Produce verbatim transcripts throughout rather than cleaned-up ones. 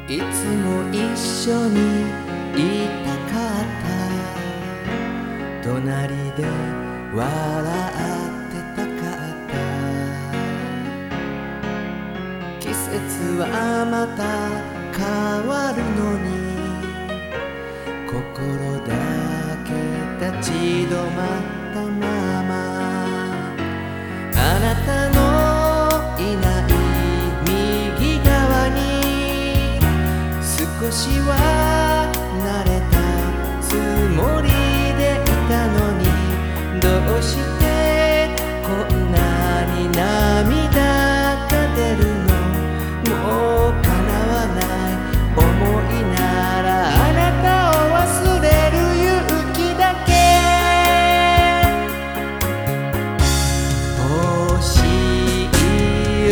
いつも一緒にいたかった、隣で笑ってたかった。季節はまた変わるのに、心だけ立ち止まったまま、あなたのいない右側に少しは慣れたつもりでいたのに、どうしてこんなに涙が出るの。もう叶わない想いなら、あなたを忘れる勇気だけ欲しいよ。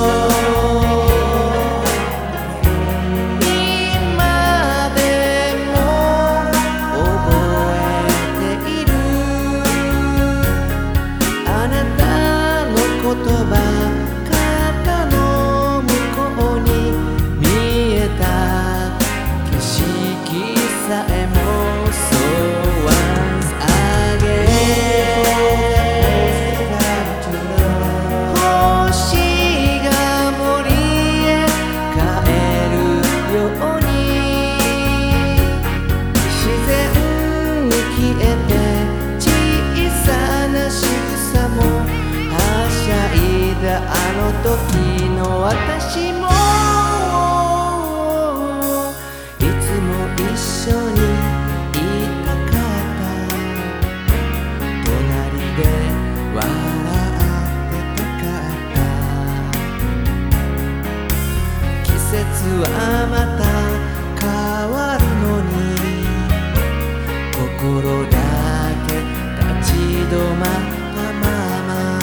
今でも覚えている、あなたの言葉、肩の向こうに見えた景色さえもそうはあげ、星が森へ帰るように、自然に消えて小さな仕草もはしゃいだあの時の私も、いつも一緒にいたかった、隣で笑ってたかった。季節はまた変わるのに、心だけ立ち止まったまま。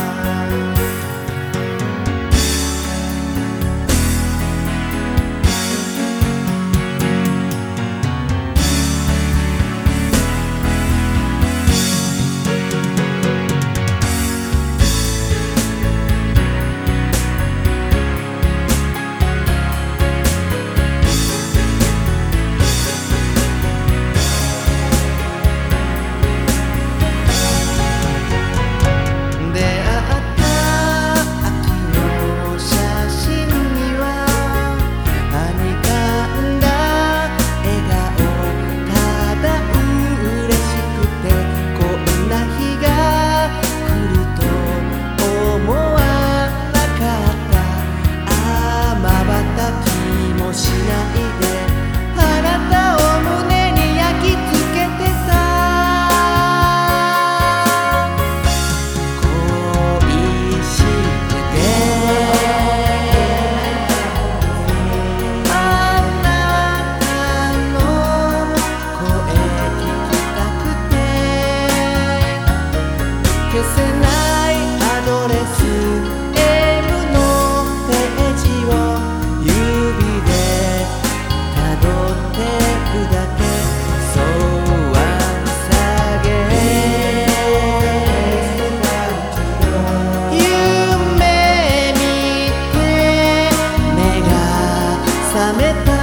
消せないアドレス M のページを指でたどってくだけ、そうはさげ夢見て目が覚めた、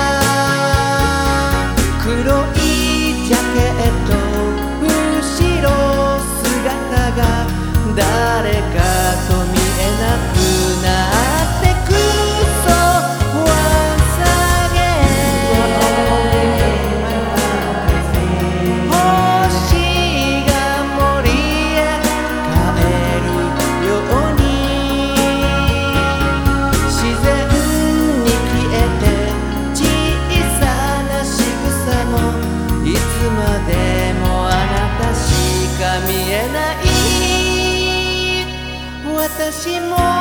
黒いジャケット後ろ誰かと見えなくなってく、そうはさげ星が森へ帰るように、自然に消えて小さな仕草もいつまでもあなたしか見えない。私も